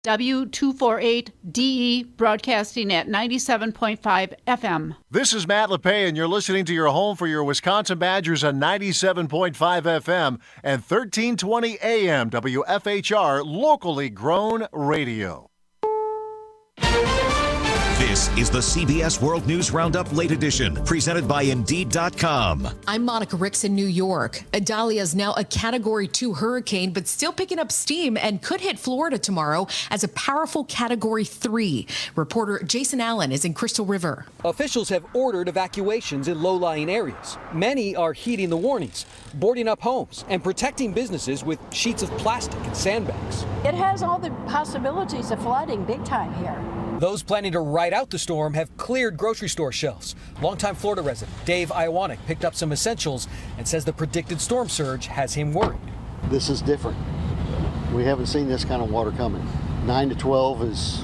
W248DE broadcasting at 97.5 FM. This is Matt LePay, and you're listening to your home for your Wisconsin Badgers on 97.5 FM and 1320 AM WFHR, locally grown radio. This is the CBS World News Roundup Late Edition, presented by Indeed.com. I'm Monica Ricks in New York. Idalia is now a Category 2 hurricane, but still picking up steam and could hit Florida tomorrow as a powerful Category 3. Reporter Jason Allen is in Crystal River. Officials have ordered evacuations in low-lying areas. Many are heeding the warnings, boarding up homes and protecting businesses with sheets of plastic and sandbags. It has all the possibilities of flooding big time here. Those planning to ride out the storm have cleared grocery store shelves. Longtime Florida resident Dave Iwanek picked up some essentials and says the predicted storm surge has him worried. This is different. We haven't seen this kind of water coming. 9 to 12 is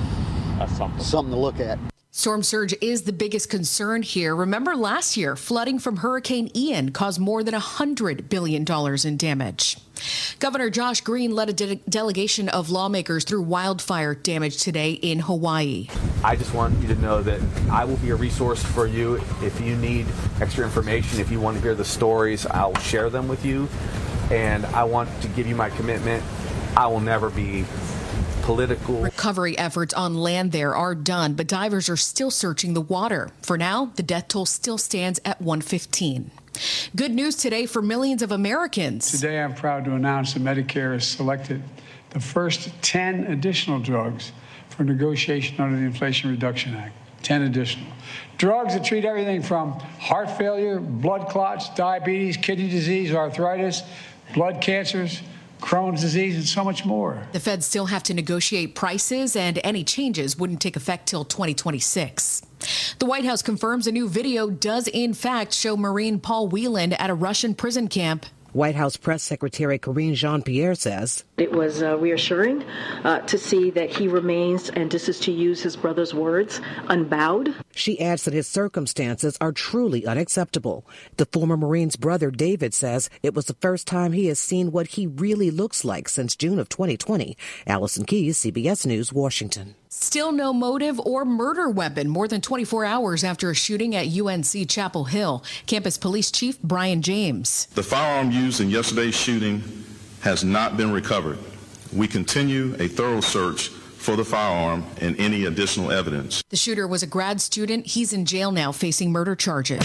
something to look at. Storm surge is the biggest concern here. Remember last year, flooding from Hurricane Ian caused more than $100 billion in damage. Governor Josh Green led a delegation of lawmakers through wildfire damage today in Hawaii. I just want you to know that I will be a resource for you. If you need extra information, if you want to hear the stories, I'll share them with you. And I want to give you my commitment. I will never be political. Recovery efforts on land there are done, but divers are still searching the water. For now, the death toll still stands at 115. Good news today for millions of Americans. Today, I'm proud to announce that Medicare has selected the first 10 additional drugs for negotiation under the Inflation Reduction Act. 10 additional. Drugs that treat everything from heart failure, blood clots, diabetes, kidney disease, arthritis, blood cancers, Crohn's disease, and so much more. The feds still have to negotiate prices, and any changes wouldn't take effect till 2026. The White House confirms a new video does in fact show Marine Paul Whelan at a Russian prison camp. White House Press Secretary Karine Jean-Pierre says it was reassuring to see that he remains, and this is to use his brother's words, unbowed. She adds that his circumstances are truly unacceptable. The former Marine's brother, David, says it was the first time he has seen what he really looks like since June of 2020. Allison Keyes, CBS News, Washington. Still no motive or murder weapon more than 24 hours after a shooting at UNC Chapel Hill. Campus Police Chief Brian James. The firearm used in yesterday's shooting has not been recovered. We continue a thorough search for the firearm and any additional evidence. The shooter was a grad student. He's in jail now facing murder charges.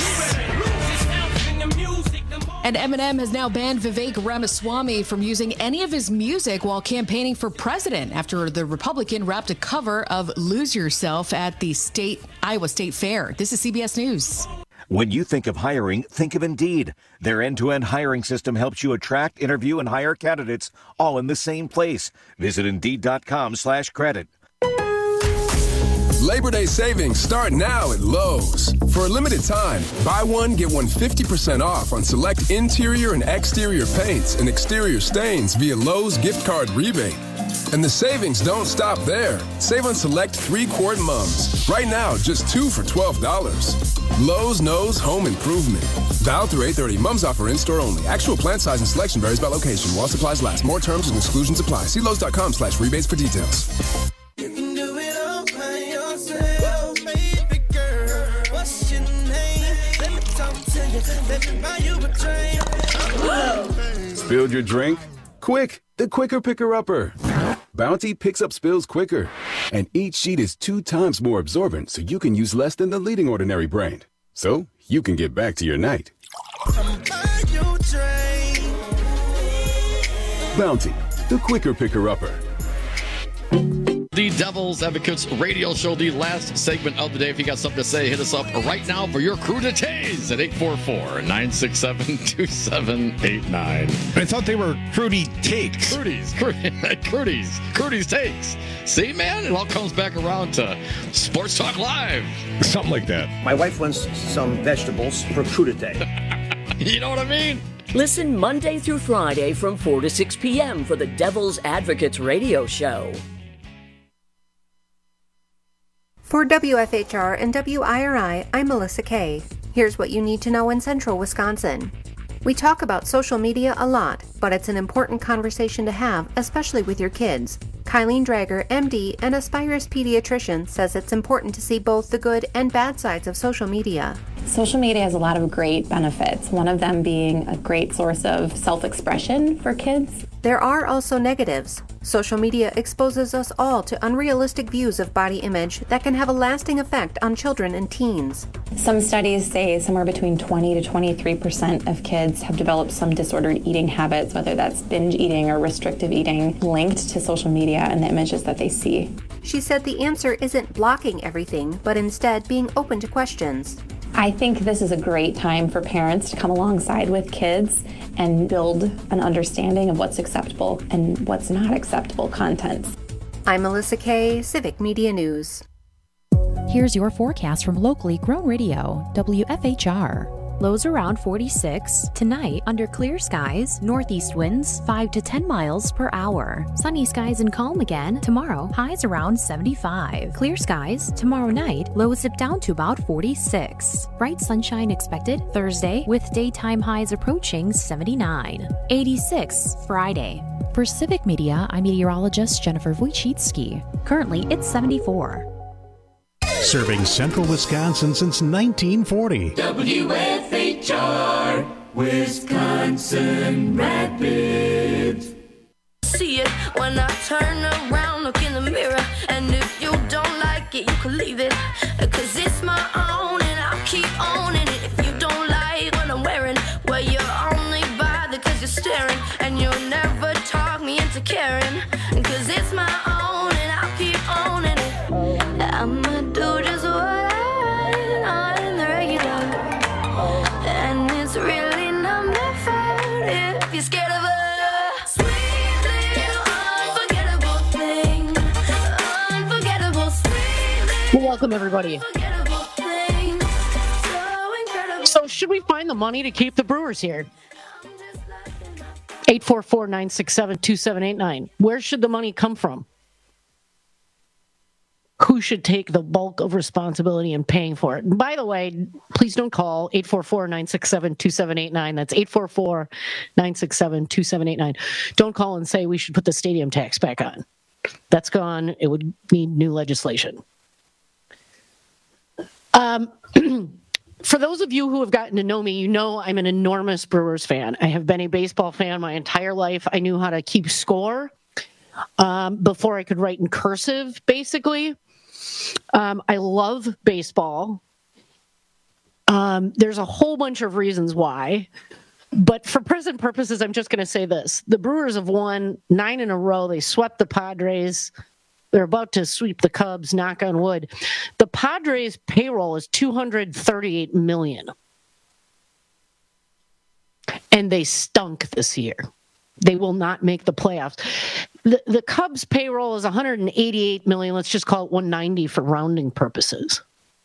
And Eminem has now banned Vivek Ramaswamy from using any of his music while campaigning for president after the Republican rapped a cover of Lose Yourself at the Iowa State Fair. This is CBS News. When you think of hiring, think of Indeed. Their end-to-end hiring system helps you attract, interview, and hire candidates all in the same place. Visit Indeed.com/credit. Labor Day savings start now at Lowe's. For a limited time, buy one, get one 50% off on select interior and exterior paints and exterior stains via Lowe's gift card rebate. And the savings don't stop there. Save on select 3-quart mums. Right now, just 2 for $12. Lowe's knows home improvement. Valid through 8/30. Mums offer in-store only. Actual plant size and selection varies by location. While supplies last. More terms and exclusions apply. See Lowe's.com/rebates for details. You can do it all by yourself, baby girl. What's your name? Let me talk to you. Let me buy you a drink. Spilled your drink? Quick, the quicker picker-upper. Bounty picks up spills quicker. And each sheet is 2 times more absorbent, so you can use less than the leading ordinary brand. So you can get back to your night. Bounty, the quicker picker-upper. The Devil's Advocates radio show, the last segment of the day. If you got something to say, hit us up right now for your crew to tase at 844-967-2789. I thought they were Crudy Takes. Crudy's Takes. See, man, it all comes back around to Sports Talk Live. Something like that. My wife wants some vegetables for crudité. You know what I mean? Listen Monday through Friday from 4 to 6 p.m. for the Devil's Advocates radio show. For WFHR and WIRI, I'm Melissa Kay. Here's what you need to know in central Wisconsin. We talk about social media a lot, but it's an important conversation to have, especially with your kids. Kylene Drager, MD, an Aspirus pediatrician, says it's important to see both the good and bad sides of social media. Social media has a lot of great benefits, one of them being a great source of self-expression for kids. There are also negatives. Social media exposes us all to unrealistic views of body image that can have a lasting effect on children and teens. Some studies say somewhere between 20 to 23% of kids have developed some disordered eating habits, whether that's binge eating or restrictive eating, linked to social media and the images that they see. She said the answer isn't blocking everything, but instead being open to questions. I think this is a great time for parents to come alongside with kids and build an understanding of what's acceptable and what's not acceptable content. I'm Melissa Kay, Civic Media News. Here's your forecast from locally grown radio, WFHR. Lows around 46. Tonight, under clear skies, northeast winds 5 to 10 miles per hour. Sunny skies and calm again. Tomorrow, highs around 75. Clear skies. Tomorrow night, lows dip down to about 46. Bright sunshine expected Thursday, with daytime highs approaching 79. 86 Friday. For Civic Media, I'm meteorologist Jennifer Wojcicki. Currently, it's 74. Serving central Wisconsin since 1940. WFHR, Wisconsin Rapids. See it when I turn around, look in the mirror, and if you don't like it, you can leave it, 'cause it's my own and I'll keep owning it. If you don't like what I'm wearing, well, you're only bothered 'cause you're staring, and you'll never talk me into caring, 'cause it's my own and I'll keep owning it. I'ma do just what I want on the regular, and it's really not my fault if you're scared of a sweet little unforgettable thing. Unforgettable, sweet little Welcome, everybody. unforgettable thing. So incredible. So, should we find the money to keep the Brewers here? 844-967-2789. Where should the money come from? Who should take the bulk of responsibility in paying for it? And by the way, please don't call 844-967-2789. That's 844-967-2789. Don't call and say we should put the stadium tax back on. That's gone. It would need new legislation. For those of you who have gotten to know me, you know I'm an enormous Brewers fan. I have been a baseball fan my entire life. I knew how to keep score before I could write in cursive, basically. I love baseball. There's a whole bunch of reasons why. But for present purposes, I'm just going to say this. The Brewers have won 9 in a row. They swept the Padres. They're about to sweep the Cubs, knock on wood. The Padres' payroll is $238 million. And they stunk this year. They will not make the playoffs. The Cubs' payroll is $188 million. Let's just call it $190 for rounding purposes.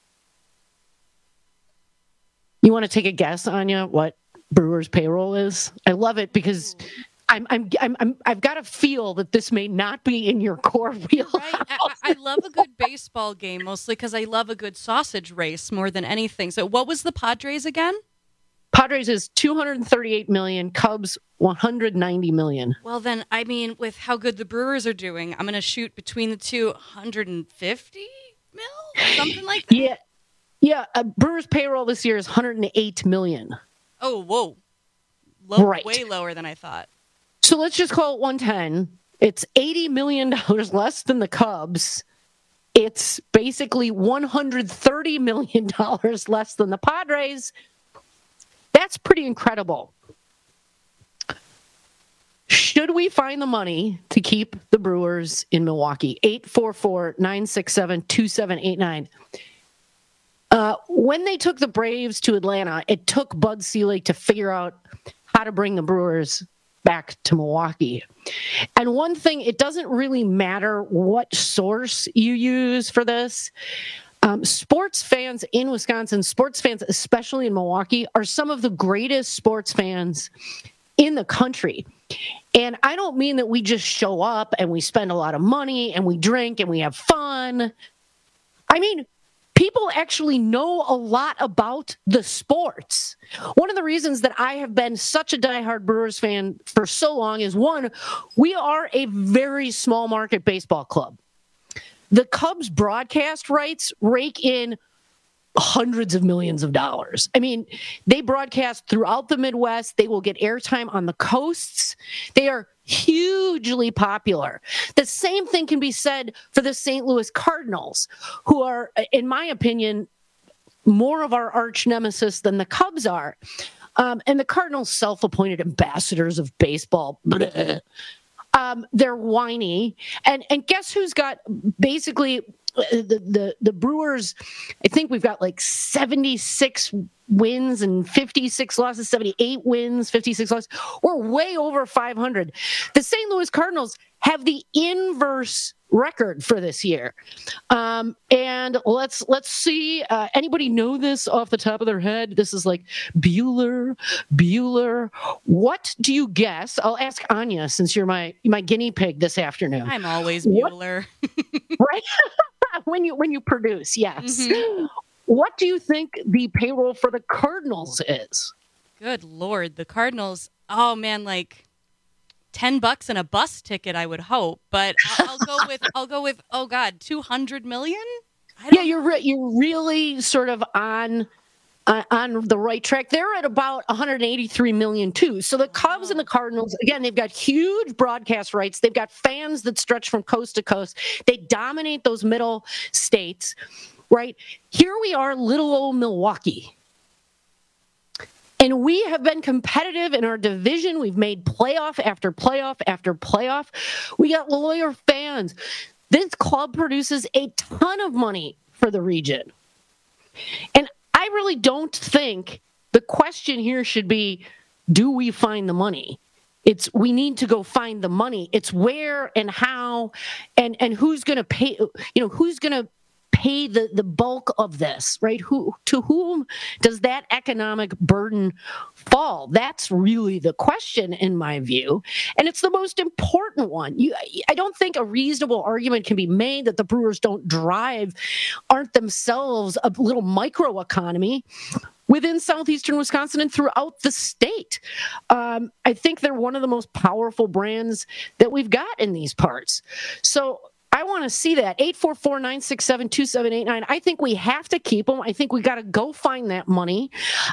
You want to take a guess, Anya, what Brewers' payroll is? I love it because I've got to feel that this may not be in your core wheelhouse. Right? I love a good baseball game, mostly because I love a good sausage race more than anything. So what was the Padres again? Padres is $238 million, Cubs $190 million. Well, then, I mean, with how good the Brewers are doing, I'm going to shoot between the two 150 mil? Something like that? Yeah. Brewers' payroll this year is $108 million. Oh, whoa. Right. Way lower than I thought. So let's just call it 110. It's $80 million less than the Cubs. It's basically $130 million less than the Padres. That's pretty incredible. Should we find the money to keep the Brewers in Milwaukee? 844-967-2789. When they took the Braves to Atlanta, it took Bud Selig to figure out how to bring the Brewers back to Milwaukee. And one thing, it doesn't really matter what source you use for this. Sports fans in Wisconsin, sports fans, especially in Milwaukee, are some of the greatest sports fans in the country. And I don't mean that we just show up and we spend a lot of money and we drink and we have fun. I mean, people actually know a lot about the sports. One of the reasons that I have been such a diehard Brewers fan for so long is, one, we are a very small market baseball club. The Cubs broadcast rights rake in hundreds of millions of dollars. I mean, they broadcast throughout the Midwest. They will get airtime on the coasts. They are hugely popular. The same thing can be said for the St. Louis Cardinals, who are, in my opinion, more of our arch nemesis than the Cubs are. And the Cardinals self-appointed ambassadors of baseball. They're whiny. And guess who's got basically the Brewers? I think we've got like 76 wins and 56 losses, 78 wins, 56 losses. We're way over 500. The St. Louis Cardinals have the inverse record for this year. And let's see. Anybody know this off the top of their head? This is like Bueller. What do you guess? I'll ask Anya, since you're my guinea pig this afternoon. I'm always Bueller. Right? when you produce, yes. Mm-hmm. What do you think the payroll for the Cardinals is? Good Lord, the Cardinals. Oh man, like $10 and a bus ticket, I would hope, but I'll go with oh god, 200 million. Yeah, you're really sort of on the right track. They're at about 183 million too. So the Cubs and the Cardinals, again, they've got huge broadcast rights. They've got fans that stretch from coast to coast. They dominate those middle states, right? Here we are, little old Milwaukee. And we have been competitive in our division. We've made playoff after playoff after playoff. We got loyal fans. This club produces a ton of money for the region. And I really don't think the question here should be, do we find the money? It's we need to go find the money. It's where and how and who's going to pay, who's going to pay the bulk of this, right? To whom does that economic burden fall? That's really the question in my view. And it's the most important one. I don't think a reasonable argument can be made that the Brewers aren't themselves a little microeconomy within southeastern Wisconsin and throughout the state. I think they're one of the most powerful brands that we've got in these parts. So I want to see that. 844-967-2789. I think we have to keep them. I think we got to go find that money.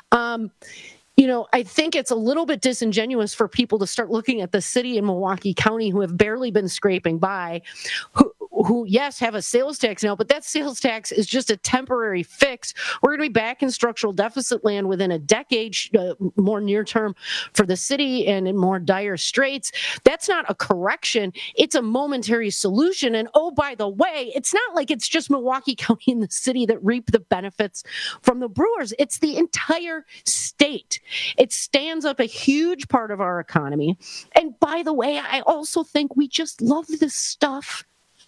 I think it's a little bit disingenuous for people to start looking at the city in Milwaukee County who have barely been scraping by, who yes, have a sales tax now, but that sales tax is just a temporary fix. We're going to be back in structural deficit land within a decade, more near term for the city and in more dire straits. That's not a correction. It's a momentary solution. And oh, by the way, it's not like it's just Milwaukee County and the city that reap the benefits from the Brewers. It's the entire state. It stands up a huge part of our economy. And by the way, I also think we just love this stuff.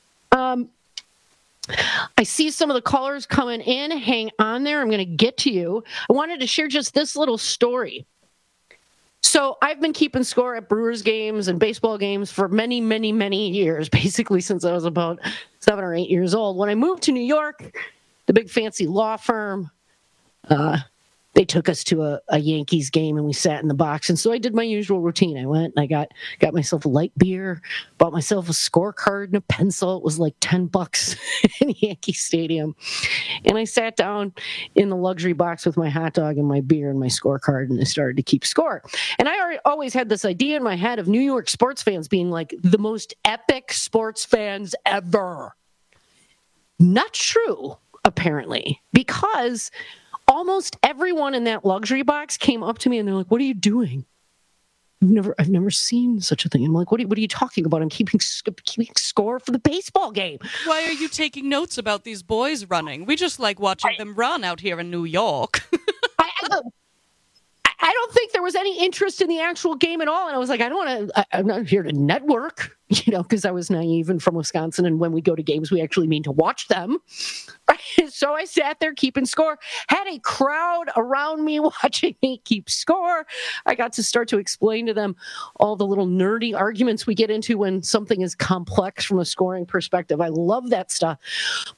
I see some of the callers coming in. Hang on there. I'm going to get to you. I wanted to share just this little story. So I've been keeping score at Brewers games and baseball games for many, many, many years, basically since I was about 7 or 8 years old. When I moved to New York, the big fancy law firm, they took us to a Yankees game and we sat in the box. And so I did my usual routine. I went and I got myself a light beer, bought myself a scorecard and a pencil. It was like $10 in Yankee Stadium. And I sat down in the luxury box with my hot dog and my beer and my scorecard, and I started to keep score. And I always had this idea in my head of New York sports fans being like the most epic sports fans ever. Not true, apparently, because almost everyone in that luxury box came up to me and they're like, "What are you doing? I've never seen such a thing." I'm like, "What are you talking about? I'm keeping score for the baseball game." Why are you taking notes about these boys running? We just like watching them run out here in New York. I don't think there was any interest in the actual game at all. And I was like, I'm not here to network, because I was naive and from Wisconsin. And when we go to games, we actually mean to watch them. So I sat there keeping score, had a crowd around me watching me keep score. I got to start to explain to them all the little nerdy arguments we get into when something is complex from a scoring perspective. I love that stuff. But boy,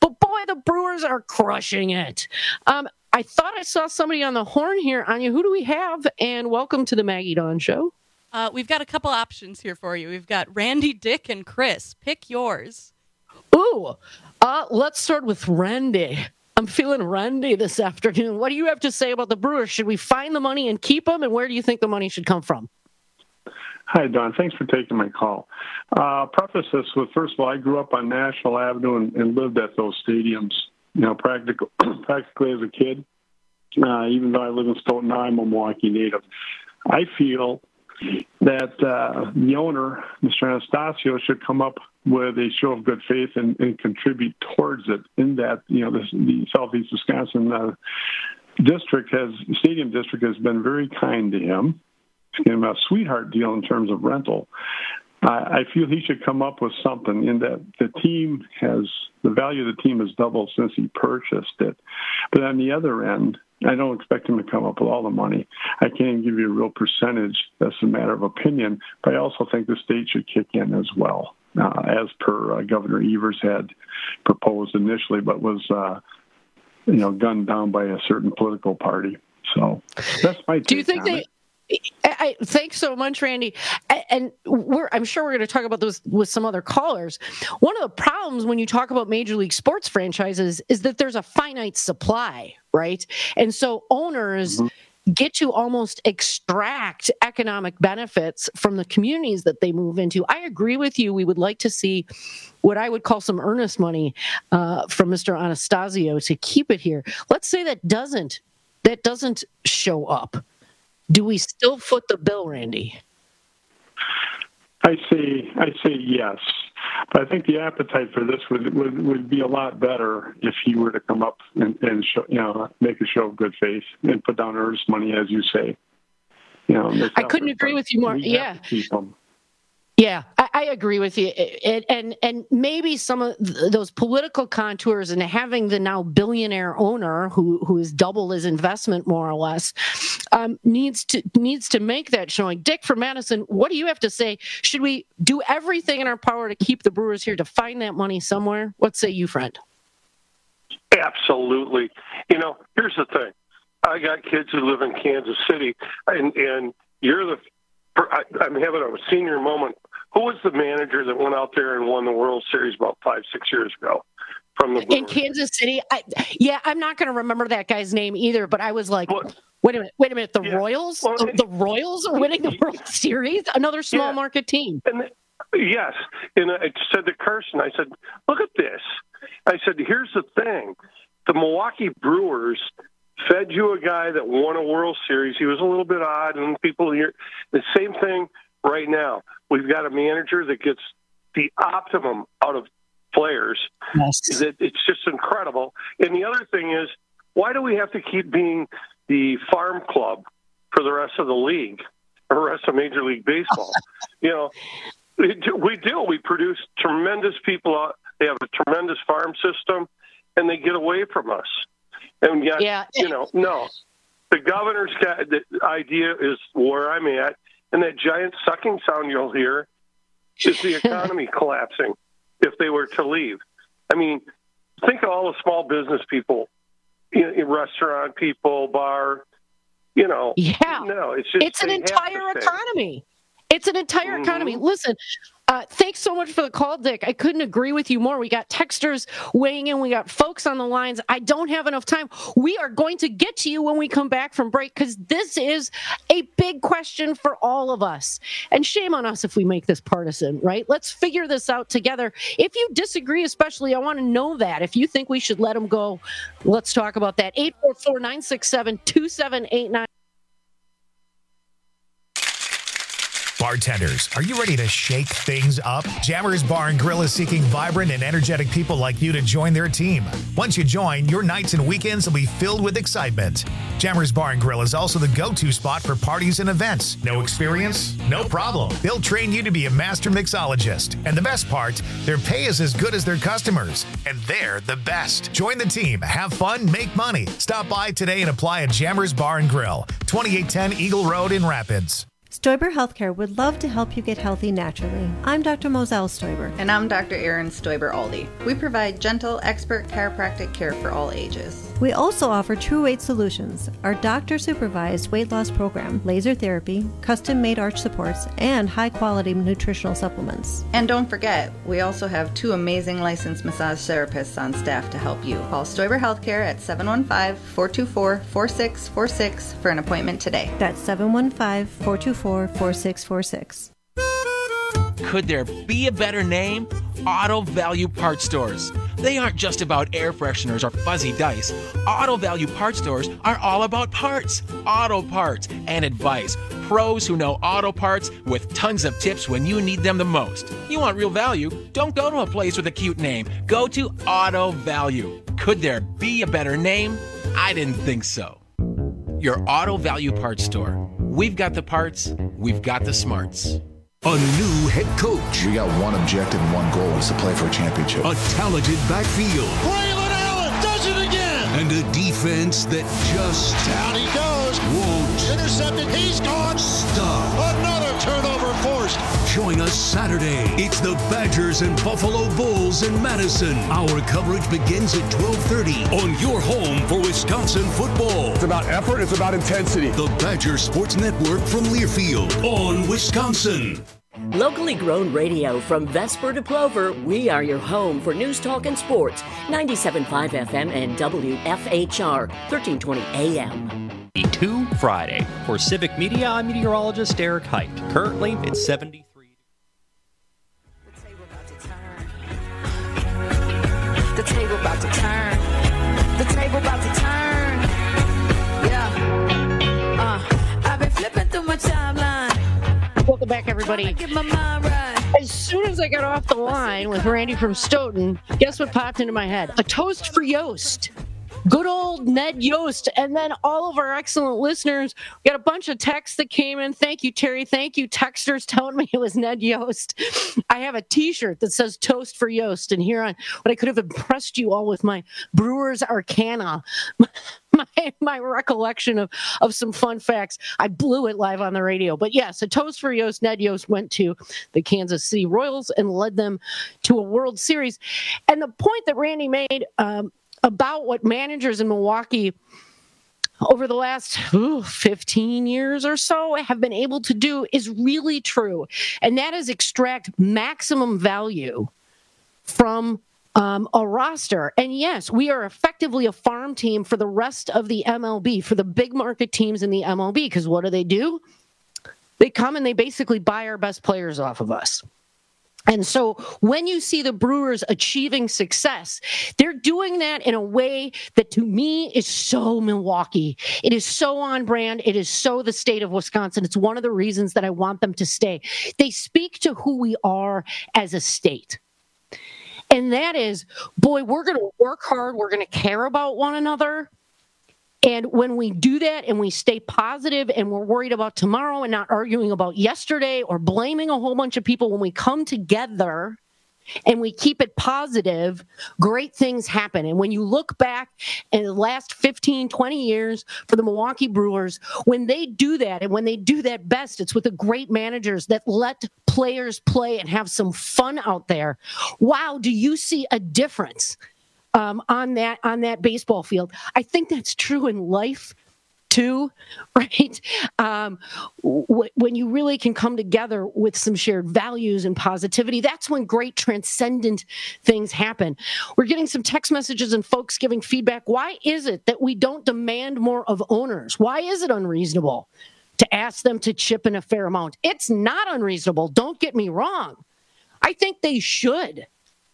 the Brewers are crushing it. I thought I saw somebody on the horn here. Anya, who do we have? And welcome to the Maggie Dawn Show. We've got a couple options here for you. We've got Randy, Dick, and Chris. Pick yours. Ooh, let's start with Randy. I'm feeling Randy this afternoon. What do you have to say about the Brewers? Should we find the money and keep them? And where do you think the money should come from? Hi, Don. Thanks for taking my call. Preface this with, first of all, I grew up on National Avenue and lived at those stadiums, practically as a kid. Even though I live in Stoughton, now I'm a Milwaukee native. I feel that the owner, Mr. Anastasio, should come up with a show of good faith and contribute towards it. In that, the Southeast Wisconsin stadium district has been very kind to him. It's given him a sweetheart deal in terms of rental. I feel he should come up with something in that the value of the team has doubled since he purchased it. But on the other end, I don't expect him to come up with all the money. I can't give you a real percentage. That's a matter of opinion. But I also think the state should kick in as well, as per Governor Evers had proposed initially, but was gunned down by a certain political party. So that's my take. Do you think thanks so much, Randy. And I'm sure we're going to talk about this with some other callers. One of the problems when you talk about Major League Sports franchises is that there's a finite supply, right? And so owners get to almost extract economic benefits from the communities that they move into. I agree with you. We would like to see what I would call some earnest money from Mr. Anastasio to keep it here. Let's say that doesn't show up. Do we still foot the bill, Randy? I say yes, but I think the appetite for this would be a lot better if he were to come up and show, make a show of good faith and put down earnest money, as you say. I couldn't agree with you more. Yeah. Yeah, I agree with you. And maybe some of those political contours and having the now billionaire owner who has doubled his investment more or less needs to make that showing. Dick from Madison, what do you have to say? Should we do everything in our power to keep the Brewers here, to find that money somewhere? What say you, friend? Absolutely. Here's the thing. I got kids who live in Kansas City, and I'm having a senior moment. Who was the manager that went out there and won the World Series about 5-6 years ago from the Brewers? In Kansas City? I'm not going to remember that guy's name either, but I was like, wait a minute, the Royals? The Royals are winning the World Series? Another small market team. Yes. And I said to Carson, I said, look at this. I said, here's the thing. The Milwaukee Brewers fed you a guy that won a World Series. He was a little bit odd, and people here, the same thing right now. We've got a manager that gets the optimum out of players. Yes. It's just incredible. And the other thing is, why do we have to keep being the farm club for the rest of the league or the rest of Major League Baseball? We do. We produce tremendous people. They have a tremendous farm system, and they get away from us. And yet, no. The governor's the idea is where I'm at, and that giant sucking sound you'll hear is the economy collapsing if they were to leave. I mean, think of all the small business people, restaurant people, bar, No, it's just it's an entire economy. It's an entire economy. Listen, thanks so much for the call, Dick. I couldn't agree with you more. We got texters weighing in. We got folks on the lines. I don't have enough time. We are going to get to you when we come back from break, because this is a big question for all of us. And shame on us if we make this partisan, right? Let's figure this out together. If you disagree, especially, I want to know that. If you think we should let them go, let's talk about that. 844-967-2789. Bartenders, are you ready to shake things up? Jammers Bar and Grill is seeking vibrant and energetic people like you to join their team. Once you join, your nights and weekends will be filled with excitement. Jammers Bar and Grill is also the go-to spot for parties and events. No experience? No problem. They'll train you to be a master mixologist. And the best part, their pay is as good as their customers. And they're the best. Join the team, have fun, make money. Stop by today and apply at Jammers Bar and Grill, 2810 Eagle Road in Rapids. Stoiber Healthcare would love to help you get healthy naturally. I'm Dr. Moselle Stoiber. And I'm Dr. Erin Stoiber-Aldi. We provide gentle, expert chiropractic care for all ages. We also offer True Weight Solutions, our doctor-supervised weight loss program, laser therapy, custom-made arch supports, and high-quality nutritional supplements. And don't forget, we also have 2 amazing licensed massage therapists on staff to help you. Call Stoiber Healthcare at 715-424-4646 for an appointment today. That's 715-424-4646. Could there be a better name? Auto Value Parts Stores. They aren't just about air fresheners or fuzzy dice. Auto Value Parts Stores are all about parts, auto parts, and advice. Pros who know auto parts with tons of tips when you need them the most. You want real value? Don't go to a place with a cute name. Go to Auto Value. Could there be a better name? I didn't think so. Your Auto Value Parts Store. We've got the parts, we've got the smarts. A new head coach. We got one objective and one goal, is to play for a championship. A talented backfield. Braylon Allen does it again. And a defense that just... Down he goes. Won't. Intercepted. He's gone. Stop. Another turnover forced. Join us Saturday. It's the Badgers and Buffalo Bulls in Madison. Our coverage begins at 12:30 on your home for Wisconsin football. It's about effort. It's about intensity. The Badger Sports Network from Learfield on Wisconsin. Locally grown radio from Vesper to Plover, we are your home for news, talk, and sports. 97.5 FM and WFHR, 1320 AM. 2 Friday. For Civic Media, I'm meteorologist Eric Height. Currently, it's 73. The table about to turn. The table about to turn. Yeah. I've been flipping through my timeline. Welcome back, everybody. Get my mind right. As soon as I got off the line with Randy from Stoughton, guess what popped into my head? A toast for Yost. Good old Ned Yost. And then all of our excellent listeners, we got a bunch of texts that came in. Thank you, Terry. Thank you, texters telling me it was Ned Yost. I have a T-shirt that says Toast for Yost. And here on what I could have impressed you all with my Brewers Arcana, my recollection of some fun facts. I blew it live on the radio. But yes, a toast for Yost. Ned Yost went to the Kansas City Royals and led them to a World Series. And the point that Randy made about what managers in Milwaukee over the last 15 years or so have been able to do is really true. And that is extract maximum value from a roster. And yes, we are effectively a farm team for the rest of the MLB, for the big market teams in the MLB, because what do? They come and they basically buy our best players off of us. And so when you see the Brewers achieving success, they're doing that in a way that to me is so Milwaukee. It is so on brand. It is so the state of Wisconsin. It's one of the reasons that I want them to stay. They speak to who we are as a state. And that is, boy, we're going to work hard. We're going to care about one another. And when we do that and we stay positive and we're worried about tomorrow and not arguing about yesterday or blaming a whole bunch of people, when we come together and we keep it positive, great things happen. And when you look back in the last 15, 20 years for the Milwaukee Brewers, when they do that and when they do that best, it's with the great managers that let players play and have some fun out there. Wow, do you see a difference on that baseball field? I think that's true in life too, right? When you really can come together with some shared values and positivity, that's when great transcendent things happen. We're getting some text messages and folks giving feedback. Why is it that we don't demand more of owners? Why is it unreasonable to ask them to chip in a fair amount? It's not unreasonable. Don't get me wrong. I think they should.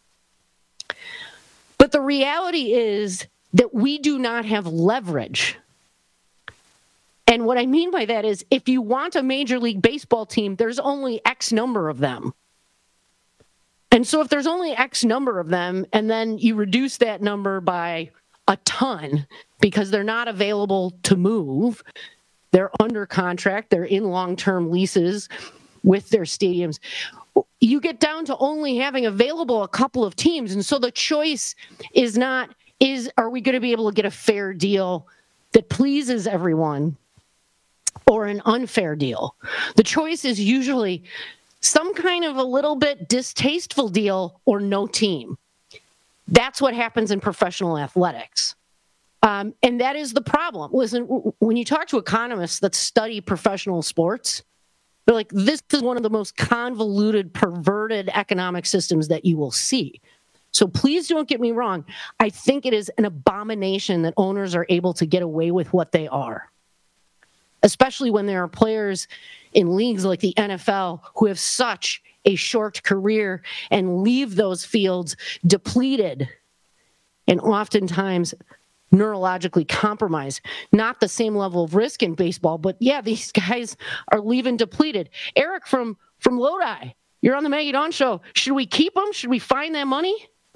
But the reality is that we do not have leverage. And what I mean by that is if you want a Major League Baseball team, there's only X number of them. And so if there's only X number of them, and then you reduce that number by a ton because they're not available to move, they're under contract, they're in long-term leases with their stadiums, you get down to only having available a couple of teams. And so the choice is not, are we going to be able to get a fair deal that pleases everyone? or an unfair deal. The choice is usually some kind of a little bit distasteful deal or no team. That's what happens in professional athletics. And that is the problem. Listen, when you talk to economists that study professional sports, they're like, this is one of the most convoluted, perverted economic systems that you will see. So please don't get me wrong. I think it is an abomination that owners are able to get away with what they are, especially when there are players in leagues like the NFL who have such a short career and leave those fields depleted and oftentimes neurologically compromised. Not the same level of risk in baseball, but yeah, these guys are leaving depleted. Eric from Lodi, you're on the Maggie Dawn Show. Should we keep them? Should we find that money?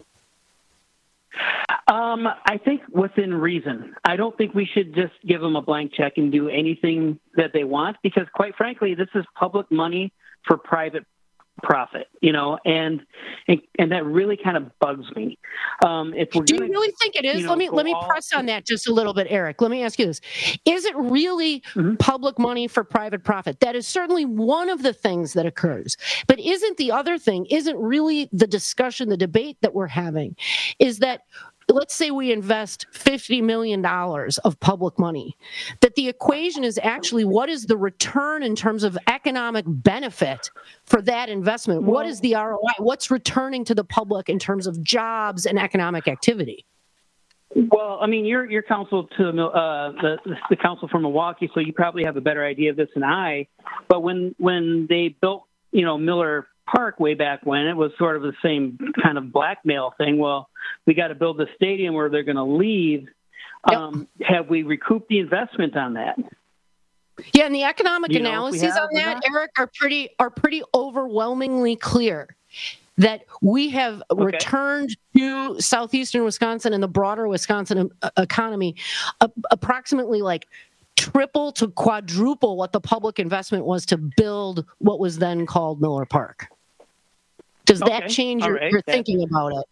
I think within reason. I don't think we should just give them a blank check and do anything that they want, because quite frankly, this is public money for private profit, and that really kind of bugs me. Do you really think it is? Let me press on that just a little bit, Eric. Let me ask you this. Is it really public money for private profit? That is certainly one of the things that occurs. But isn't really the discussion, the debate that we're having, is that let's say we invest $50 million of public money, that the equation is actually what is the return in terms of economic benefit for that investment? What is the ROI? What's returning to the public in terms of jobs and economic activity? Well, I mean, you're counsel to the council from Milwaukee, so you probably have a better idea of this than I. But when they built, Miller Park way back when, it was sort of the same kind of blackmail thing. Well, we got to build a stadium where they're going to leave. Have we recouped the investment on that? Yeah, and the economic analyses on that, Eric, are pretty overwhelmingly clear that we have returned to southeastern Wisconsin and the broader Wisconsin economy approximately like triple to quadruple what the public investment was to build what was then called Miller Park. Does that change your thinking about it?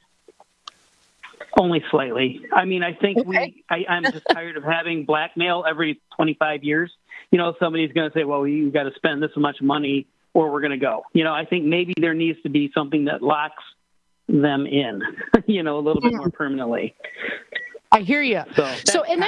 Only slightly. I mean, I think I'm just tired of having blackmail every 25 years. Somebody's going to say, well, you got to spend this much money or we're going to go. I think maybe there needs to be something that locks them in, a little bit more permanently. I hear you. And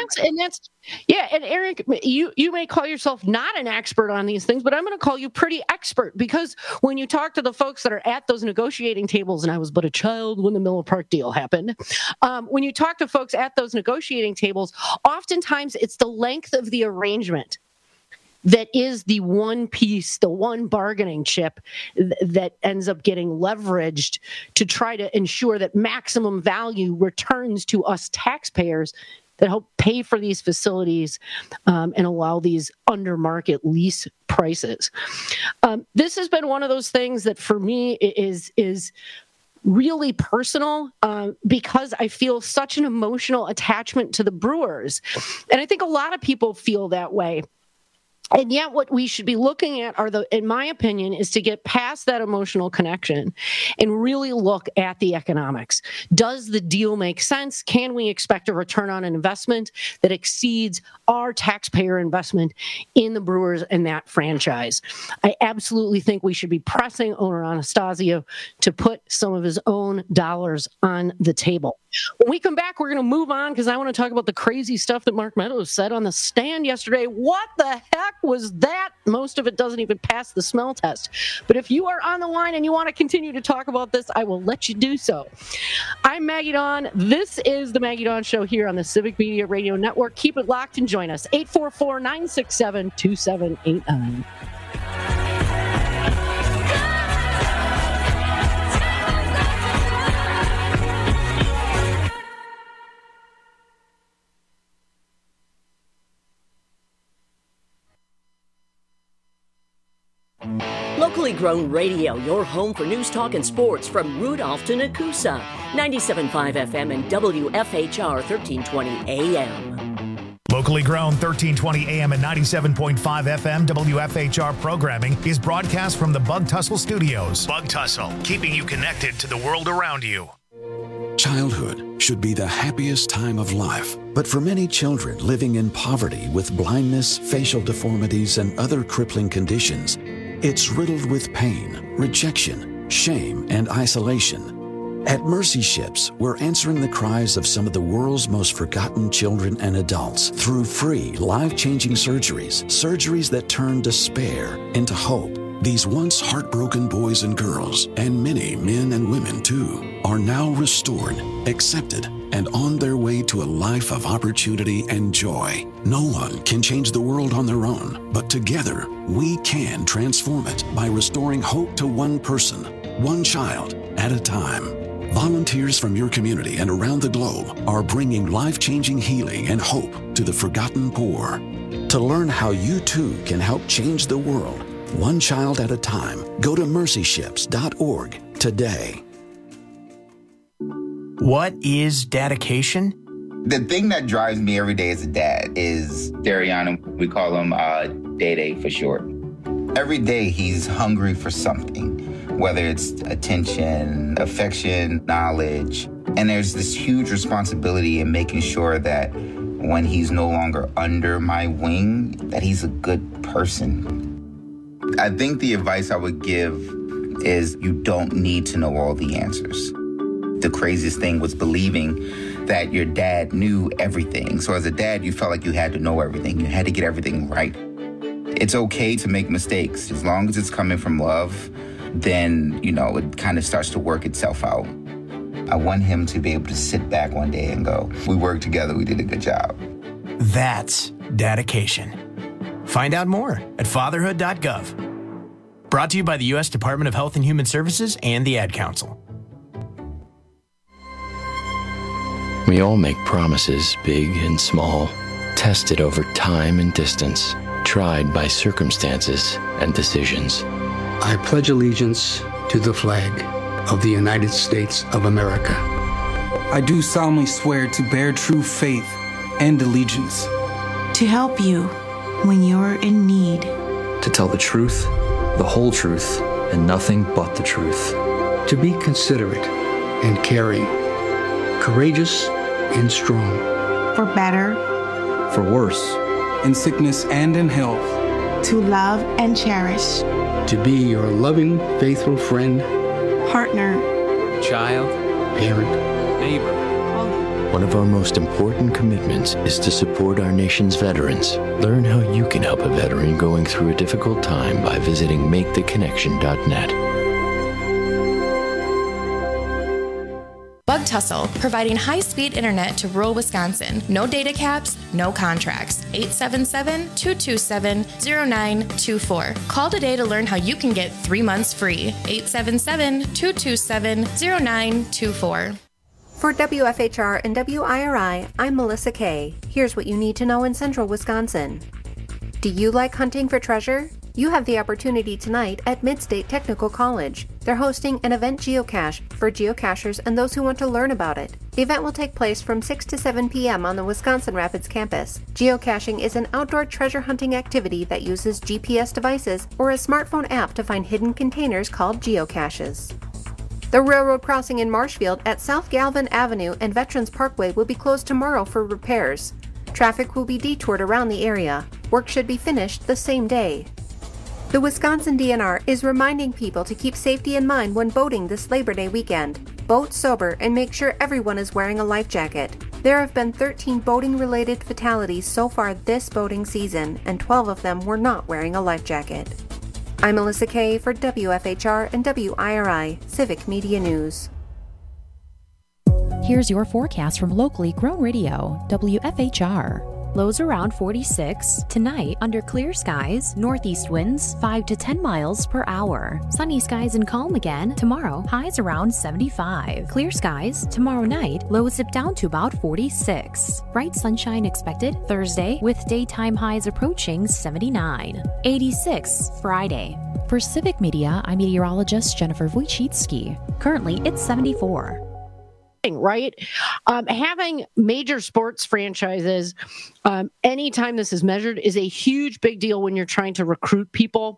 Eric, you may call yourself not an expert on these things, but I'm going to call you pretty expert, because when you talk to the folks that are at those negotiating tables, and I was but a child when the Miller Park deal happened, when you talk to folks at those negotiating tables, oftentimes it's the length of the arrangement that is the one piece, the one bargaining chip that ends up getting leveraged to try to ensure that maximum value returns to us taxpayers that help pay for these facilities and allow these under market lease prices. This has been one of those things that for me is really personal because I feel such an emotional attachment to the Brewers. And I think a lot of people feel that way. And yet what we should be looking at in my opinion, is to get past that emotional connection and really look at the economics. Does the deal make sense? Can we expect a return on an investment that exceeds our taxpayer investment in the Brewers and that franchise? I absolutely think we should be pressing owner Anastasio to put some of his own dollars on the table. When we come back, we're going to move on because I want to talk about the crazy stuff that Mark Meadows said on the stand yesterday. What the heck was that? Most of it doesn't even pass the smell test. But if you are on the line and you want to continue to talk about this, I will let you do so. I'm Maggie Dawn. This is the Maggie Dawn Show here on the Civic Media Radio Network. Keep it locked and join us. 844-967-2789. Locally grown radio, your home for news, talk, and sports from Rudolph to Nakusa. 97.5 FM and WFHR 1320 AM. Locally grown 1320 AM and 97.5 FM WFHR programming is broadcast from the Bug Tussle Studios. Bug Tussle, keeping you connected to the world around you. Childhood should be the happiest time of life, but for many children living in poverty with blindness, facial deformities, and other crippling conditions, it's riddled with pain, rejection, shame, and isolation. At Mercy Ships, we're answering the cries of some of the world's most forgotten children and adults through free, life-changing surgeries that turn despair into hope. These once heartbroken boys and girls, and many men and women too, are now restored, accepted, and on their way to a life of opportunity and joy. No one can change the world on their own, but together we can transform it by restoring hope to one person, one child at a time. Volunteers from your community and around the globe are bringing life-changing healing and hope to the forgotten poor. To learn how you too can help change the world, one child at a time, go to mercyships.org today. What is dedication? The thing that drives me every day as a dad is Darian. We call him Day for short. Every day he's hungry for something, whether it's attention, affection, knowledge. And there's this huge responsibility in making sure that when he's no longer under my wing, that he's a good person. I think the advice I would give is you don't need to know all the answers. The craziest thing was believing that your dad knew everything. So as a dad, you felt like you had to know everything. You had to get everything right. It's okay to make mistakes. As long as it's coming from love, then, it kind of starts to work itself out. I want him to be able to sit back one day and go, we worked together, we did a good job. That's dedication. Find out more at fatherhood.gov. Brought to you by the U.S. Department of Health and Human Services and the Ad Council. We all make promises, big and small, tested over time and distance, tried by circumstances and decisions. I pledge allegiance to the flag of the United States of America. I do solemnly swear to bear true faith and allegiance. To help you when you're in need. To tell the truth, the whole truth, and nothing but the truth. To be considerate and caring, courageous and strong. For better. For worse. In sickness and in health. To love and cherish. To be your loving, faithful friend. Partner. Child. Parent. Neighbor. One of our most important commitments is to support our nation's veterans. Learn how you can help a veteran going through a difficult time by visiting maketheconnection.net. Bug Tussle, providing high-speed internet to rural Wisconsin. No data caps, no contracts. 877-227-0924. Call today to learn how you can get 3 months free. 877-227-0924. For WFHR and WIRI, I'm Melissa Kay. Here's what you need to know in central Wisconsin. Do you like hunting for treasure? You have the opportunity tonight at Midstate Technical College. They're hosting an event geocache for geocachers and those who want to learn about it. The event will take place from 6 to 7 p.m. on the Wisconsin Rapids campus. Geocaching is an outdoor treasure hunting activity that uses GPS devices or a smartphone app to find hidden containers called geocaches. The railroad crossing in Marshfield at South Galvin Avenue and Veterans Parkway will be closed tomorrow for repairs. Traffic will be detoured around the area. Work should be finished the same day. The Wisconsin DNR is reminding people to keep safety in mind when boating this Labor Day weekend. Boat sober and make sure everyone is wearing a life jacket. There have been 13 boating-related fatalities so far this boating season, and 12 of them were not wearing a life jacket. I'm Melissa Kay for WFHR and WIRI Civic Media News. Here's your forecast from locally grown radio, WFHR. Lows around 46. Tonight, under clear skies, northeast winds 5 to 10 miles per hour. Sunny skies and calm again. Tomorrow, highs around 75. Clear skies. Tomorrow night, lows dip down to about 46. Bright sunshine expected Thursday, with daytime highs approaching 79. 86 Friday. For Civic Media, I'm meteorologist Jennifer Wojcicki. Currently, it's 74. Right? Having major sports franchises, anytime this is measured, is a huge big deal when you're trying to recruit people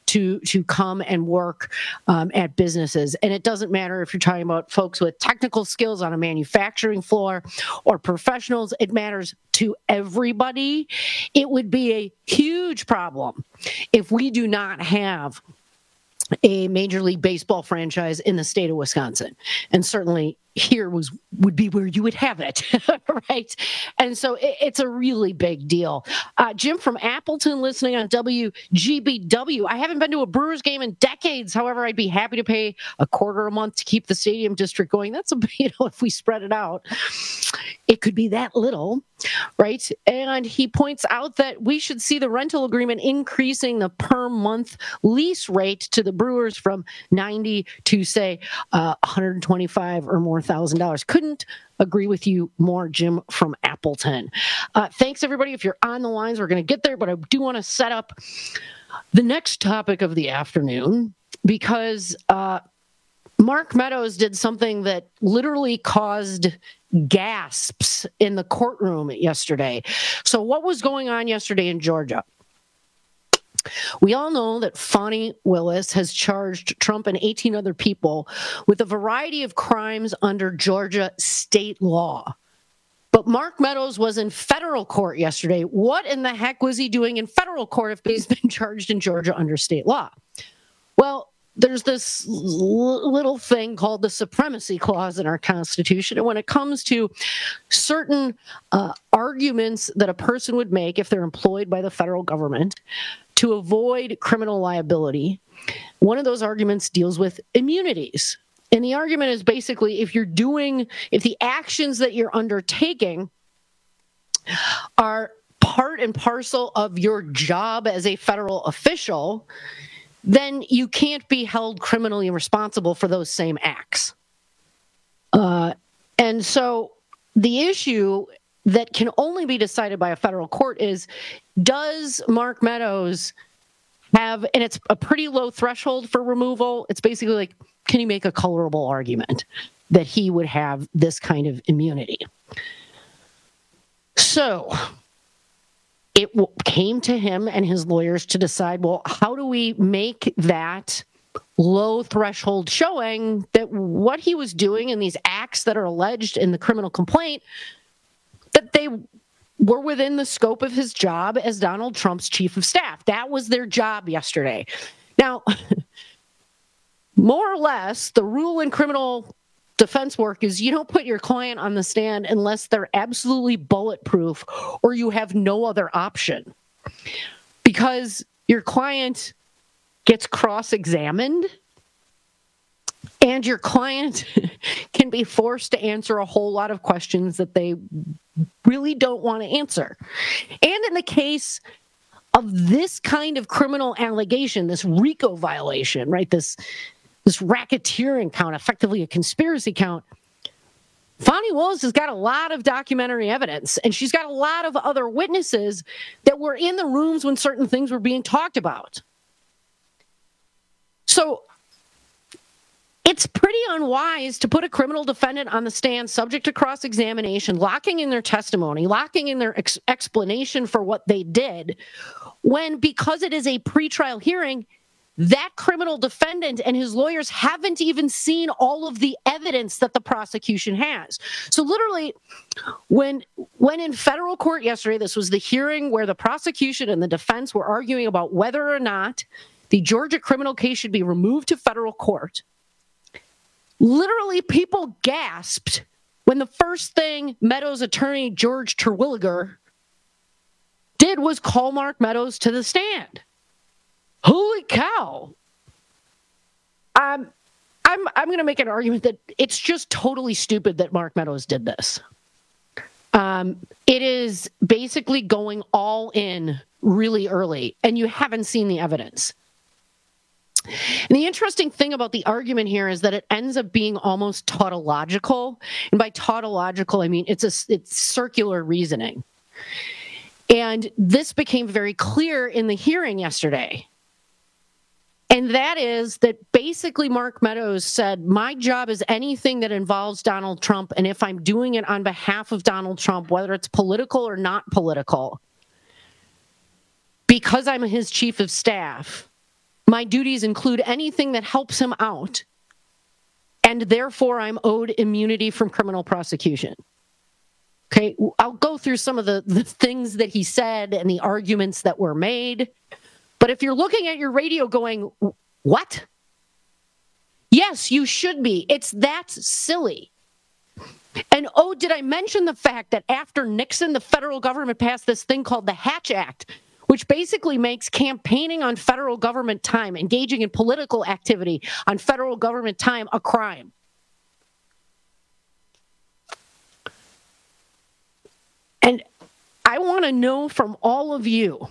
to come and work at businesses. And it doesn't matter if you're talking about folks with technical skills on a manufacturing floor or professionals. It matters to everybody. It would be a huge problem if we do not have a Major League Baseball franchise in the state of Wisconsin. And certainly here would be where you would have it, right? And so it's a really big deal. Jim from Appleton listening on WGBW. I haven't been to a Brewers game in decades. However, I'd be happy to pay $0.25 a month to keep the stadium district going. That's if we spread it out, it could be that little, right? And he points out that we should see the rental agreement increasing the per month lease rate to the Brewers from $90 to say $125 or more $1,000. Couldn't agree with you more, Jim from Appleton. Thanks, everybody. If you're on the lines, we're going to get there, but I do want to set up the next topic of the afternoon because Mark Meadows did something that literally caused gasps in the courtroom yesterday. So what was going on yesterday in Georgia? We all know that Fani Willis has charged Trump and 18 other people with a variety of crimes under Georgia state law. But Mark Meadows was in federal court yesterday. What in the heck was he doing in federal court if he's been charged in Georgia under state law? Well, there's this little thing called the Supremacy Clause in our Constitution. And when it comes to certain arguments that a person would make if they're employed by the federal government to avoid criminal liability, one of those arguments deals with immunities. And the argument is basically if the actions that you're undertaking are part and parcel of your job as a federal official, then you can't be held criminally responsible for those same acts. And so the issue that can only be decided by a federal court is, does Mark Meadows have, and it's a pretty low threshold for removal, it's basically like, can he make a colorable argument that he would have this kind of immunity? So it came to him and his lawyers to decide, well, how do we make that low threshold showing that what he was doing in these acts that are alleged in the criminal complaint, that they were within the scope of his job as Donald Trump's chief of staff. That was their job yesterday. Now, more or less, the rule in criminal defense work is you don't put your client on the stand unless they're absolutely bulletproof or you have no other option. Because your client gets cross-examined and your client can be forced to answer a whole lot of questions that they really don't want to answer. And in the case of this kind of criminal allegation, this RICO violation, right, this racketeering count, effectively a conspiracy count, Fani Willis has got a lot of documentary evidence, and she's got a lot of other witnesses that were in the rooms when certain things were being talked about. So it's pretty unwise to put a criminal defendant on the stand subject to cross-examination, locking in their testimony, locking in their explanation for what they did, when, because it is a pretrial hearing, that criminal defendant and his lawyers haven't even seen all of the evidence that the prosecution has. So literally, when in federal court yesterday, this was the hearing where the prosecution and the defense were arguing about whether or not the Georgia criminal case should be removed to federal court. Literally, people gasped when the first thing Meadows' attorney, George Terwilliger, did was call Mark Meadows to the stand. Holy cow. I'm going to make an argument that it's just totally stupid that Mark Meadows did this. It is basically going all in really early, and you haven't seen the evidence. And the interesting thing about the argument here is that it ends up being almost tautological. And by tautological, I mean it's circular reasoning. And this became very clear in the hearing yesterday. And that is that basically Mark Meadows said, my job is anything that involves Donald Trump. And if I'm doing it on behalf of Donald Trump, whether it's political or not political, because I'm his chief of staff, my duties include anything that helps him out, and therefore I'm owed immunity from criminal prosecution. Okay, I'll go through some of the things that he said and the arguments that were made. But if you're looking at your radio going, what? Yes, you should be. It's that silly. And did I mention the fact that after Nixon, the federal government passed this thing called the Hatch Act, which basically makes campaigning on federal government time, engaging in political activity on federal government time, a crime. And I want to know from all of you,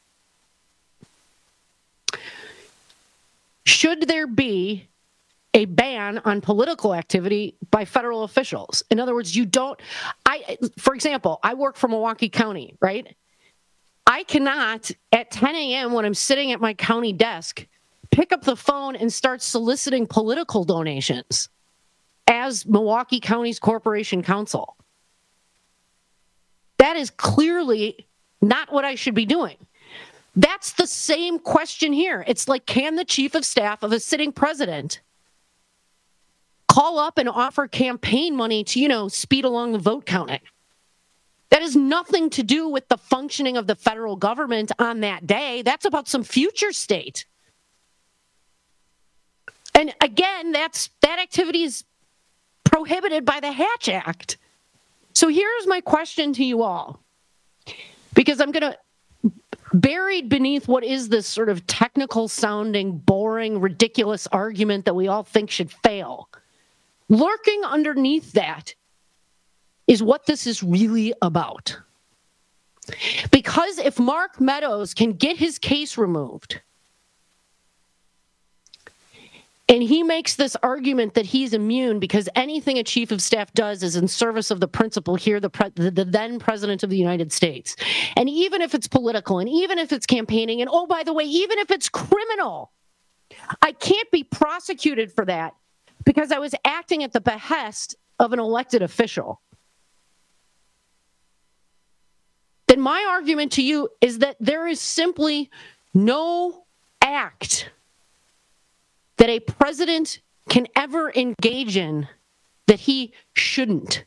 should there be a ban on political activity by federal officials? In other words, for example, I work for Milwaukee County, right? I cannot, at 10 a.m. when I'm sitting at my county desk, pick up the phone and start soliciting political donations as Milwaukee County's Corporation Counsel. That is clearly not what I should be doing. That's the same question here. It's like, can the chief of staff of a sitting president call up and offer campaign money to, speed along the vote counting? That has nothing to do with the functioning of the federal government on that day. That's about some future state. And again, that activity is prohibited by the Hatch Act. So here's my question to you all, because I'm going to, buried beneath what is this sort of technical sounding, boring, ridiculous argument that we all think should fail, lurking underneath that is what this is really about. Because if Mark Meadows can get his case removed, and he makes this argument that he's immune because anything a chief of staff does is in service of the principal here, the then president of the United States. And even if it's political, and even if it's campaigning, and by the way, even if it's criminal, I can't be prosecuted for that because I was acting at the behest of an elected official. Then my argument to you is that there is simply no act that a president can ever engage in that he shouldn't.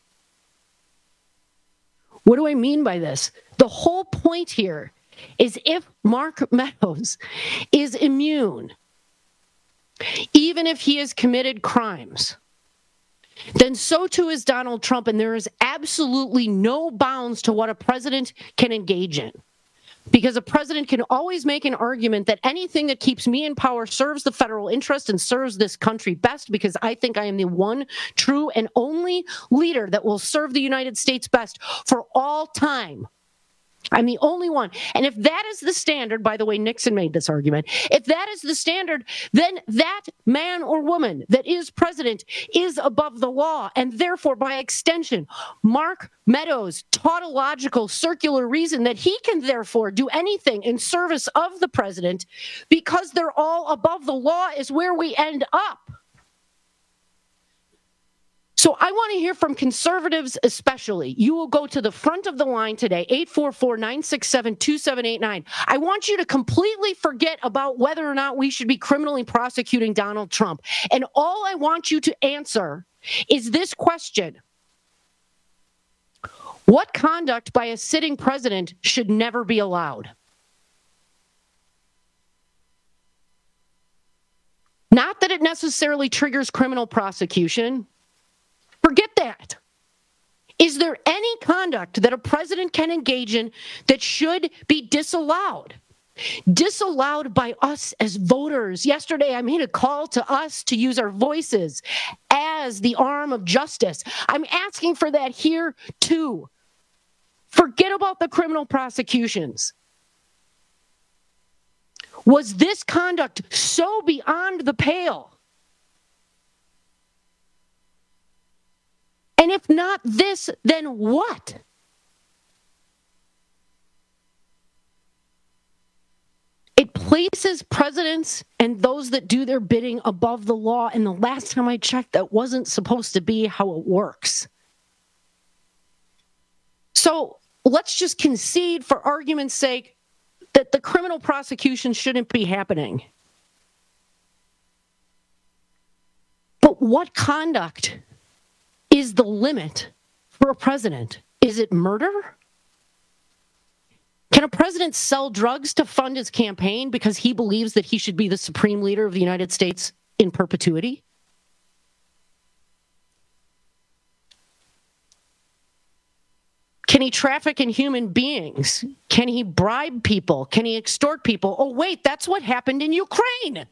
What do I mean by this? The whole point here is if Mark Meadows is immune, even if he has committed crimes, then so too is Donald Trump, and there is absolutely no bounds to what a president can engage in. Because a president can always make an argument that anything that keeps me in power serves the federal interest and serves this country best, because I think I am the one true and only leader that will serve the United States best for all time. I'm the only one. And if that is the standard, by the way, Nixon made this argument, if that is the standard, then that man or woman that is president is above the law. And therefore, by extension, Mark Meadows' tautological circular reason that he can therefore do anything in service of the president because they're all above the law is where we end up. So I want to hear from conservatives especially. You will go to the front of the line today, 844-967-2789. I want you to completely forget about whether or not we should be criminally prosecuting Donald Trump. And all I want you to answer is this question. What conduct by a sitting president should never be allowed? Not that it necessarily triggers criminal prosecution. Forget that. Is there any conduct that a president can engage in that should be disallowed? Disallowed by us as voters. Yesterday, I made a call to us to use our voices as the arm of justice. I'm asking for that here, too. Forget about the criminal prosecutions. Was this conduct so beyond the pale? And if not this, then what? It places presidents and those that do their bidding above the law. And the last time I checked, that wasn't supposed to be how it works. So let's just concede, for argument's sake, that the criminal prosecution shouldn't be happening. But what conduct is the limit for a president? Is it murder? Can a president sell drugs to fund his campaign because he believes that he should be the supreme leader of the United States in perpetuity? Can he traffic in human beings? Can he bribe people? Can he extort people? Oh, wait, that's what happened in Ukraine.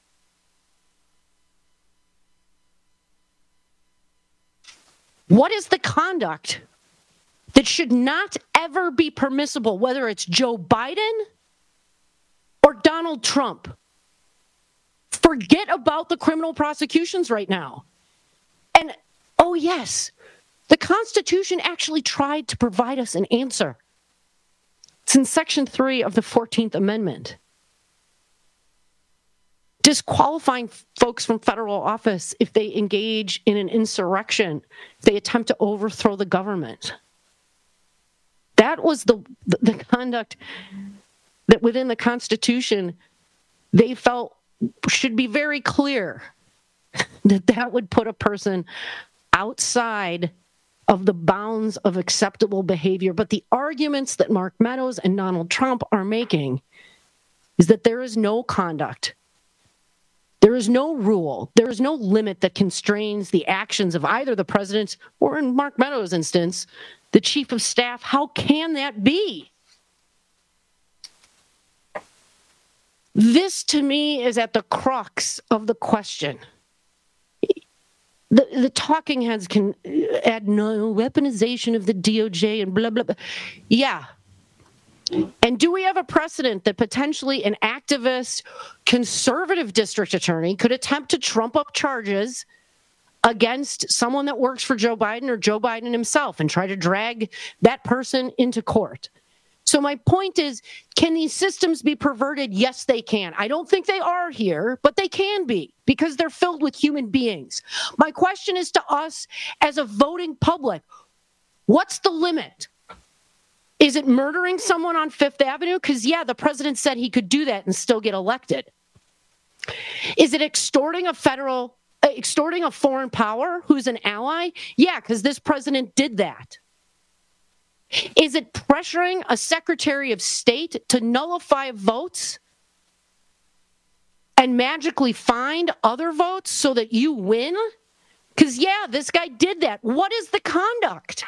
What is the conduct that should not ever be permissible, whether it's Joe Biden or Donald Trump? Forget about the criminal prosecutions right now. And, oh, yes, the Constitution actually tried to provide us an answer. It's in Section 3 of the 14th Amendment. Disqualifying folks from federal office if they engage in an insurrection, if they attempt to overthrow the government. That was the conduct that within the Constitution they felt should be very clear that would put a person outside of the bounds of acceptable behavior. But the arguments that Mark Meadows and Donald Trump are making is that there is no conduct. There is no rule. There is no limit that constrains the actions of either the president or, in Mark Meadows' instance, the chief of staff. How can that be? This, to me, is at the crux of the question. The talking heads can add no weaponization of the DOJ and blah, blah, blah. Yeah. And do we have a precedent that potentially an activist conservative district attorney could attempt to trump up charges against someone that works for Joe Biden or Joe Biden himself and try to drag that person into court? So my point is, can these systems be perverted? Yes, they can. I don't think they are here, but they can be because they're filled with human beings. My question is to us as a voting public, what's the limit? Is it murdering someone on Fifth Avenue? Because, yeah, the president said he could do that and still get elected. Is it extorting a foreign power who's an ally? Yeah, because this president did that. Is it pressuring a Secretary of State to nullify votes and magically find other votes so that you win? Because, yeah, this guy did that. What is the conduct?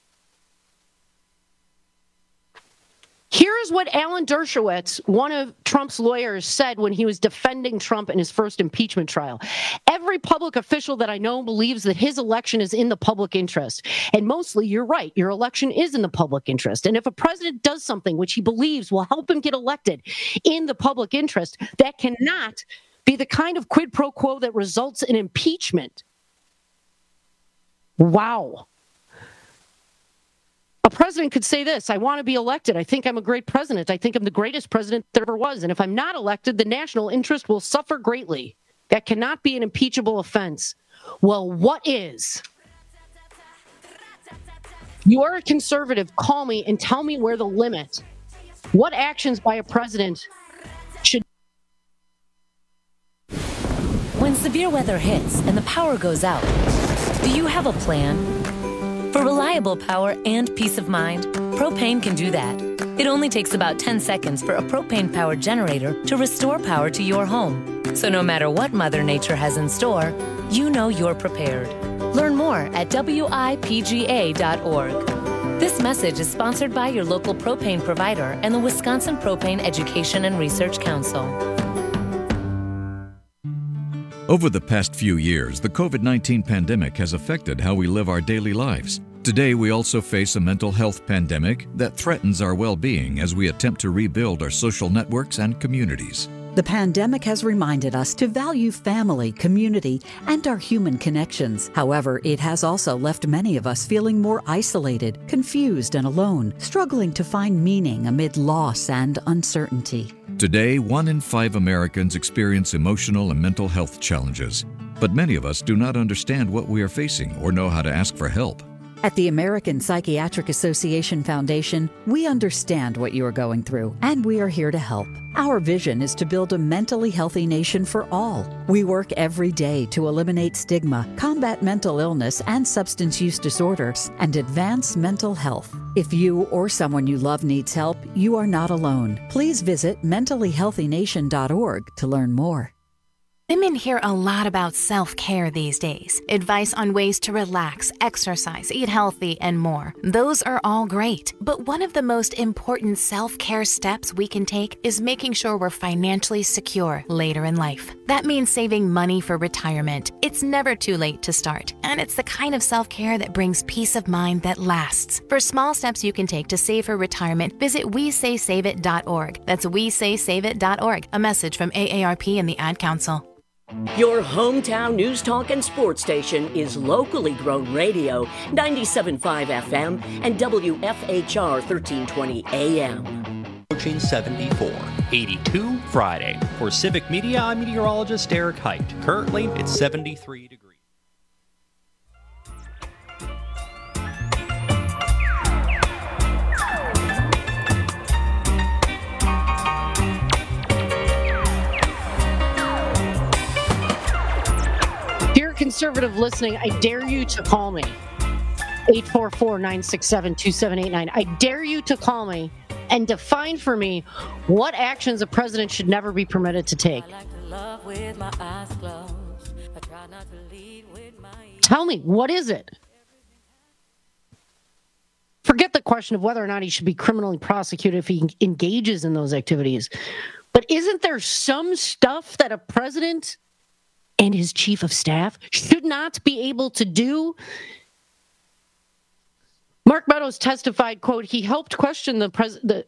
Here is what Alan Dershowitz, one of Trump's lawyers, said when he was defending Trump in his first impeachment trial. Every public official that I know believes that his election is in the public interest. And mostly, you're right, your election is in the public interest. And if a president does something which he believes will help him get elected in the public interest, that cannot be the kind of quid pro quo that results in impeachment. Wow. A president could say this: I want to be elected. I think I'm a great president. I think I'm the greatest president there ever was. And if I'm not elected, the national interest will suffer greatly. That cannot be an impeachable offense. Well, what is? You are a conservative. Call me and tell me where the limit. What actions by a president should... When severe weather hits and the power goes out, do you have a plan? For reliable power and peace of mind, Propane can do that. It only takes about 10 seconds for a propane-powered generator to restore power to your home. So no matter what Mother Nature has in store, you know you're prepared. Learn more at WIPGA.org. This message is sponsored by your local propane provider and the Wisconsin Propane Education and Research Council. Over the past few years, the COVID-19 pandemic has affected how we live our daily lives. Today, we also face a mental health pandemic that threatens our well-being as we attempt to rebuild our social networks and communities. The pandemic has reminded us to value family, community, and our human connections. However, it has also left many of us feeling more isolated, confused, and alone, struggling to find meaning amid loss and uncertainty. Today, 1 in 5 Americans experience emotional and mental health challenges, but many of us do not understand what we are facing or know how to ask for help. At the American Psychiatric Association Foundation, we understand what you are going through, and we are here to help. Our vision is to build a mentally healthy nation for all. We work every day to eliminate stigma, combat mental illness and substance use disorders, and advance mental health. If you or someone you love needs help, you are not alone. Please visit mentallyhealthynation.org to learn more. Women hear a lot about self-care these days. Advice on ways to relax, exercise, eat healthy, and more. Those are all great. But one of the most important self-care steps we can take is making sure we're financially secure later in life. That means saving money for retirement. It's never too late to start. And it's the kind of self-care that brings peace of mind that lasts. For small steps you can take to save for retirement, visit WeSaySaveIt.org. That's WeSaySaveIt.org. A message from AARP and the Ad Council. Your hometown news talk and sports station is Locally Grown Radio, 97.5 FM and WFHR 1320 AM. Approaching 74, 82 Friday. For Civic Media, I'm meteorologist Derek Height. Currently, it's 73 degrees. Conservative listening, I dare you to call me. 844-967-2789. I dare you to call me and define for me what actions a president should never be permitted to take. Tell me, what is it? Forget the question of whether or not he should be criminally prosecuted if he engages in those activities. But isn't there some stuff that a president and his chief of staff should not be able to do? Mark Meadows testified, quote, I helped question the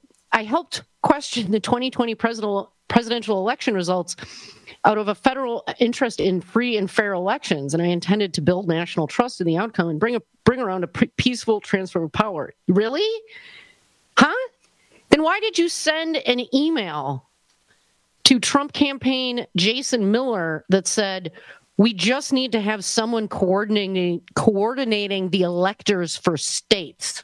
2020 presidential election results out of a federal interest in free and fair elections, and I intended to build national trust in the outcome and bring around a peaceful transfer of power. Really? Huh? Then why did you send an email to Trump campaign Jason Miller that said, we just need to have someone coordinating the electors for states?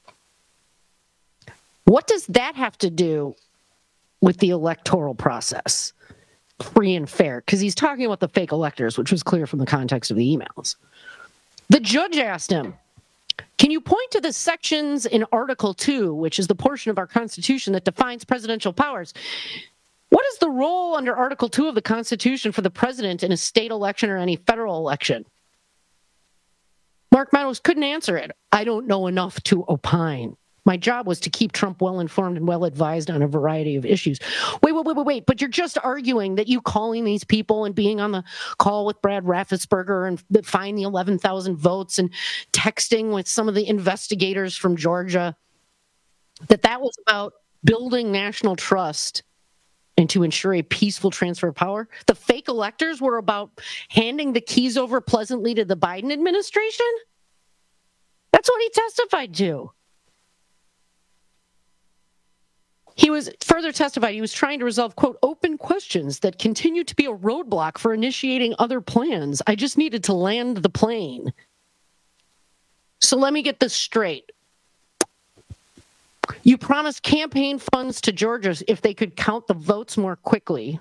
What does that have to do with the electoral process? Free and fair, because he's talking about the fake electors, which was clear from the context of the emails. The judge asked him, can you point to the sections in Article 2, which is the portion of our Constitution that defines presidential powers? What is the role under Article 2 of the Constitution for the president in a state election or any federal election? Mark Meadows couldn't answer it. I don't know enough to opine. My job was to keep Trump well-informed and well-advised on a variety of issues. Wait. But you're just arguing that you calling these people and being on the call with Brad Raffensperger and find the 11,000 votes and texting with some of the investigators from Georgia, that was about building national trust and to ensure a peaceful transfer of power. The fake electors were about handing the keys over pleasantly to the Biden administration? That's what he testified to. He was further testified he was trying to resolve, quote, open questions that continue to be a roadblock for initiating other plans. I just needed to land the plane. So let me get this straight. You promised campaign funds to Georgia if they could count the votes more quickly.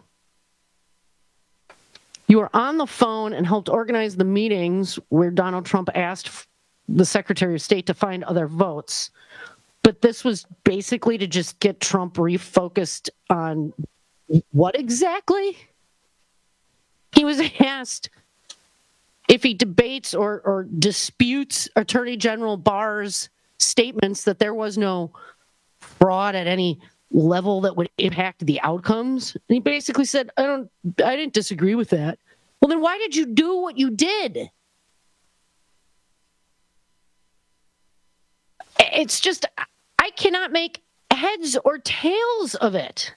You were on the phone and helped organize the meetings where Donald Trump asked the Secretary of State to find other votes. But this was basically to just get Trump refocused on what exactly? He was asked if he debates or disputes Attorney General Barr's statements that there was no fraud at any level that would impact the outcomes. And he basically said, I didn't disagree with that. Well, then why did you do what you did? It's just, I cannot make heads or tails of it.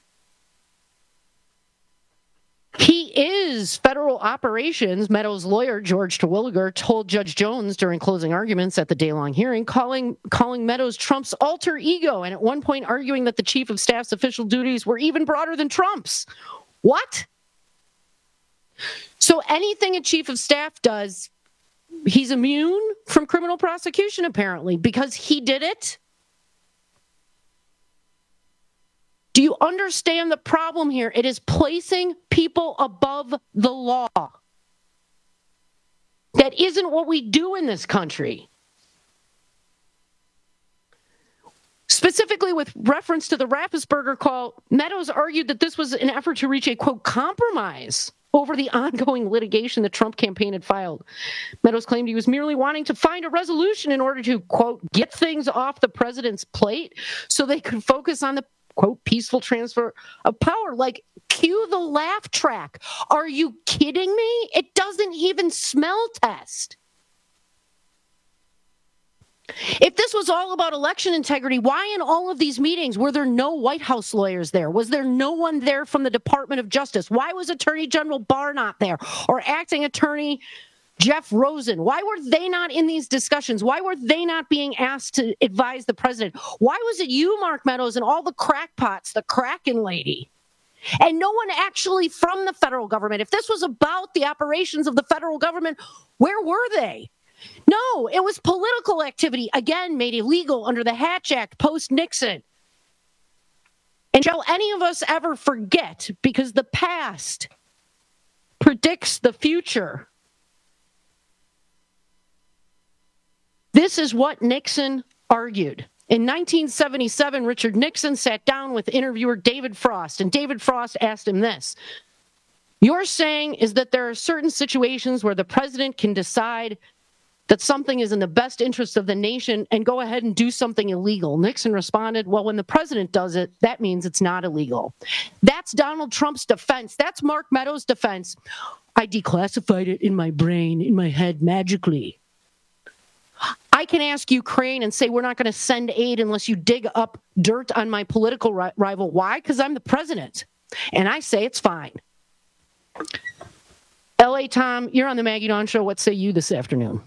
He is federal operations, Meadows' lawyer, George Terwilliger, told Judge Jones during closing arguments at the day-long hearing, calling Meadows Trump's alter ego, and at one point arguing that the chief of staff's official duties were even broader than Trump's. What? So anything a chief of staff does he's immune from criminal prosecution, apparently, because he did it. Do you understand the problem here? It is placing people above the law. That isn't what we do in this country. Specifically with reference to the Raffensperger call, Meadows argued that this was an effort to reach a, quote, compromise over the ongoing litigation the Trump campaign had filed. Meadows claimed he was merely wanting to find a resolution in order to, quote, get things off the president's plate so they could focus on the, quote, peaceful transfer of power. Like, cue the laugh track. Are you kidding me? It doesn't even smell test. If this was all about election integrity, why in all of these meetings were there no White House lawyers there? Was there no one there from the Department of Justice? Why was Attorney General Barr not there? Or Acting Attorney Jeff Rosen? Why were they not in these discussions? Why were they not being asked to advise the president? Why was it you, Mark Meadows, and all the crackpots, the Kraken lady, and no one actually from the federal government? If this was about the operations of the federal government, where were they? No, it was political activity, again, made illegal under the Hatch Act post-Nixon. And shall any of us ever forget, because the past predicts the future. This is what Nixon argued. In 1977, Richard Nixon sat down with interviewer David Frost, and David Frost asked him this. You're saying is that there are certain situations where the president can decide that something is in the best interest of the nation and go ahead and do something illegal. Nixon responded, well, when the president does it, that means it's not illegal. That's Donald Trump's defense. That's Mark Meadows' defense. I declassified it in my brain, in my head, magically. I can ask Ukraine and say we're not going to send aid unless you dig up dirt on my political rival. Why? Because I'm the president. And I say it's fine. L.A. Tom, you're on the Maggie Dawn Show. What say you this afternoon?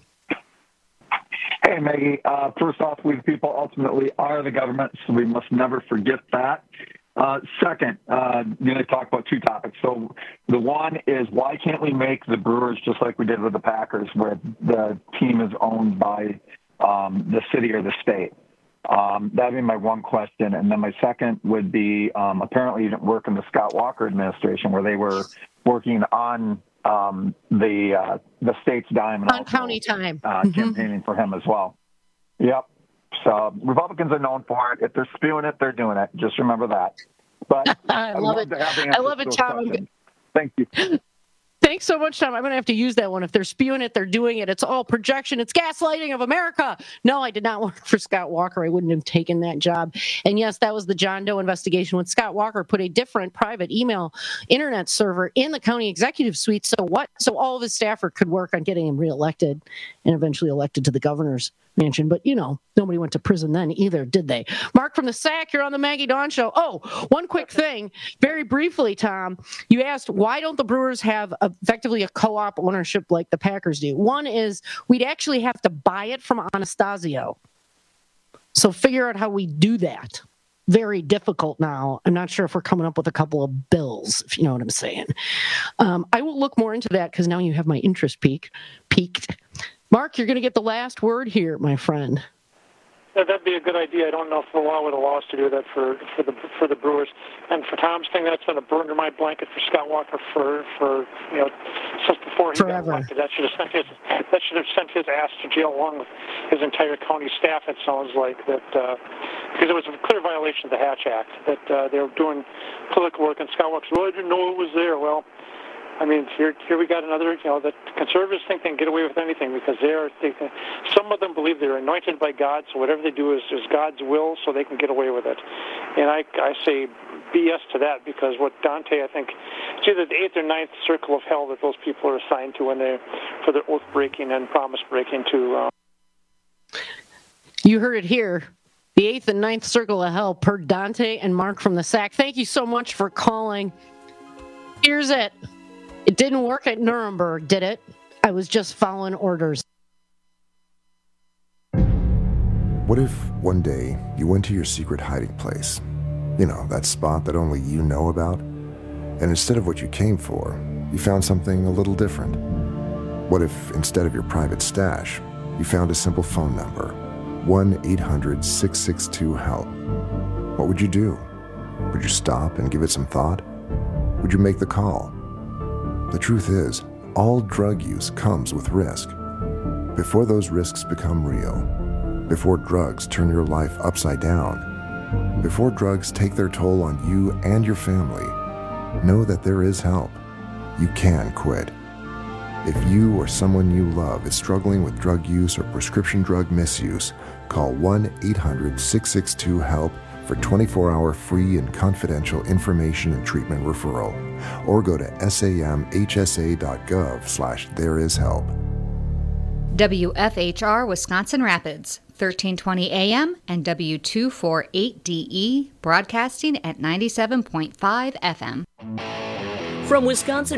Hey, Maggie. First off, we the people ultimately are the government, so we must never forget that. Second, I'm going to talk about two topics. So the one is, why can't we make the Brewers just like we did with the Packers, where the team is owned by the city or the state? That'd be my one question. And then my second would be, apparently you didn't work in the Scott Walker administration where they were working on the state's dime and on also, county time, campaigning for him as well. Yep. So Republicans are known for it. If they're spewing it, they're doing it. Just remember that. But I love it. I love it, Tom. Thank you. Thanks so much, Tom. I'm going to have to use that one. If they're spewing it, they're doing it. It's all projection. It's gaslighting of America. No, I did not work for Scott Walker. I wouldn't have taken that job. And yes, that was the John Doe investigation when Scott Walker put a different private email internet server in the county executive suite. So what? So all of his staffer could work on getting him reelected and eventually elected to the governor's mansion. But, you know, nobody went to prison then either, did they? Mark from the SAC, you're on the Maggie Dawn Show. Oh, one quick thing. Very briefly, Tom, you asked, why don't the Brewers have effectively a co-op ownership like the Packers do? One is we'd actually have to buy it from Anastasio. So figure out how we do that. Very difficult now. I'm not sure if we're coming up with a couple of bills, if you know what I'm saying. I will look more into that because now you have my interest peaked. Mark, you're going to get the last word here, my friend. Yeah, that'd be a good idea. I don't know if the law would allow us to do that for the Brewers. And for Tom's thing, that's been a burn under my blanket for Scott Walker for since before he got elected. That should have sent his ass to jail along with his entire county staff. It sounds like that because it was a clear violation of the Hatch Act that they were doing political work, and Scott Walker said, "Well, I didn't know it was there." Well, I mean, here we got another, the conservatives think they can get away with anything because some of them believe they're anointed by God, so whatever they do is God's will, so they can get away with it. And I say BS to that because what Dante, I think, it's either the 8th or 9th circle of hell that those people are assigned to for their oath breaking and promise breaking to. You heard it here. The 8th and 9th circle of hell per Dante and Mark from the SAC. Thank you so much for calling. Here's it. It didn't work at Nuremberg, did it? I was just following orders. What if one day you went to your secret hiding place? You know, that spot that only you know about? And instead of what you came for, you found something a little different. What if, instead of your private stash, you found a simple phone number, 1-800-662-HELP? What would you do? Would you stop and give it some thought? Would you make the call? The truth is, all drug use comes with risk. Before those risks become real, before drugs turn your life upside down, before drugs take their toll on you and your family, know that there is help. You can quit. If you or someone you love is struggling with drug use or prescription drug misuse, call 1-800-662-HELP for 24-hour free and confidential information and treatment referral, or go to samhsa.gov/thereishelp. WFHR Wisconsin Rapids, 1320 AM and W248DE, broadcasting at 97.5 FM. From Wisconsin